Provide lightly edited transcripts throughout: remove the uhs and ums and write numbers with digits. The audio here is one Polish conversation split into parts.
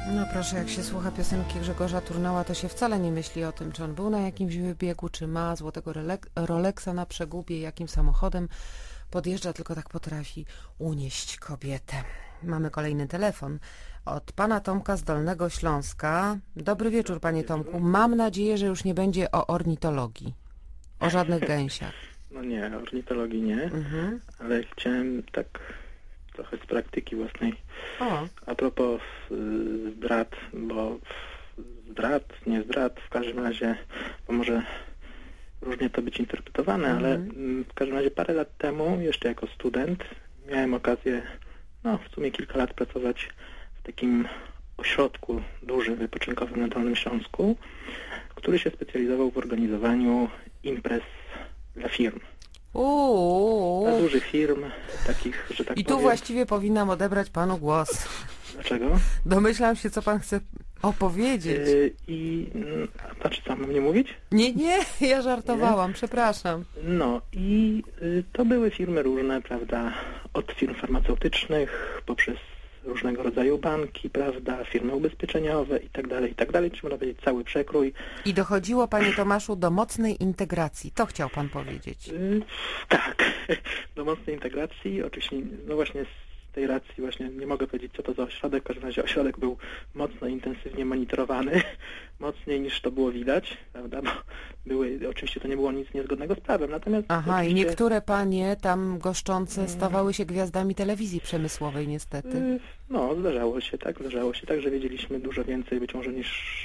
No proszę, jak się słucha piosenki Grzegorza Turnała, to się wcale nie myśli o tym, czy on był na jakimś wybiegu, czy ma złotego Rolexa na przegubie, jakim samochodem podjeżdża, tylko tak potrafi unieść kobietę. Mamy kolejny telefon od pana Tomka z Dolnego Śląska. Dobry wieczór, panie Tomku. Mam nadzieję, że już nie będzie o ornitologii, o żadnych gęsiach. No nie, ornitologii nie, ale chciałem tak trochę z praktyki własnej. O. A propos zdrad, bo nie zdrad, w każdym razie, bo może różnie to być interpretowane, ale w każdym razie parę lat temu, jeszcze jako student, miałem okazję, w sumie kilka lat pracować w takim ośrodku dużym, wypoczynkowym na Dolnym Śląsku, który się specjalizował w organizowaniu imprez dla firm. Dla dużych firm, takich, że tak I tu powiem. właściwie powinnam odebrać panu głos. Dlaczego? Domyślam się, co pan chce opowiedzieć. Znaczy, co, mam nie mówić? Nie, ja żartowałam, przepraszam. No i to były firmy różne, prawda, od firm farmaceutycznych, poprzez różnego rodzaju banki, prawda, firmy ubezpieczeniowe i tak dalej, czy można powiedzieć cały przekrój. I dochodziło, panie Tomaszu, do mocnej integracji. To chciał pan powiedzieć. Tak, do mocnej integracji. Oczywiście, no właśnie z tej racji właśnie nie mogę powiedzieć, co to za ośrodek. W każdym razie ośrodek był mocno intensywnie monitorowany, mocniej niż to było widać, prawda, bo oczywiście to nie było nic niezgodnego z prawem, natomiast... Aha, i niektóre panie tam goszczące stawały się gwiazdami telewizji przemysłowej niestety. No, zdarzało się tak, że wiedzieliśmy dużo więcej być może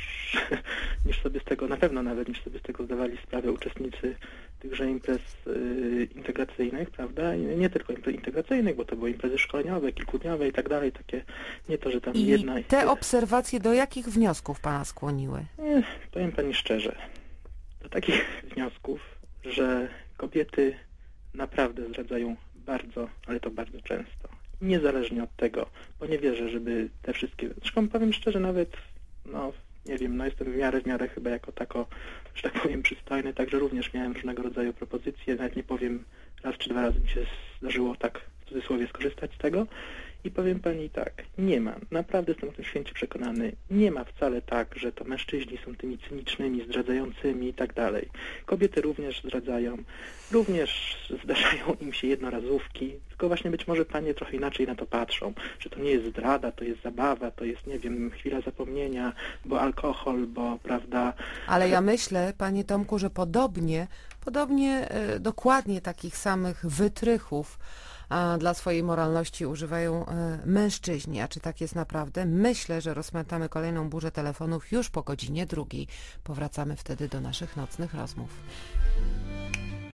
niż sobie z tego, na pewno nawet niż sobie z tego zdawali sprawę uczestnicy tychże imprez integracyjnych, prawda? I nie tylko imprez integracyjnych, bo to były imprezy szkoleniowe, kilkudniowe i tak dalej, takie, nie to, że tam I jedna... te obserwacje do jakich wniosków pana skłoniły? Powiem pani szczerze, do takich wniosków, że kobiety naprawdę zdradzają bardzo, ale to bardzo często. Niezależnie od tego, bo nie wierzę, żeby te wszystkie... Zresztą powiem szczerze, nawet, nie wiem, jestem w miarę chyba jako tako, że tak powiem, przystojny, także również miałem różnego rodzaju propozycje, nawet nie powiem, raz czy dwa razy mi się zdarzyło tak w cudzysłowie skorzystać z tego i powiem pani tak, nie ma, naprawdę jestem o tym święcie przekonany, nie ma wcale tak, że to mężczyźni są tymi cynicznymi, zdradzającymi i tak dalej. Kobiety również zdradzają, również zdarzają im się jednorazówki, tylko właśnie być może panie trochę inaczej na to patrzą, że to nie jest zdrada, to jest zabawa, to jest, nie wiem, chwila zapomnienia, bo alkohol, bo, prawda... Ale ja myślę, panie Tomku, że podobnie dokładnie takich samych wytrychów dla swojej moralności używają mężczyźni. A czy tak jest naprawdę? Myślę, że rozpętamy kolejną burzę telefonów już po godzinie 2. Powracamy wtedy do naszych nocnych rozmów.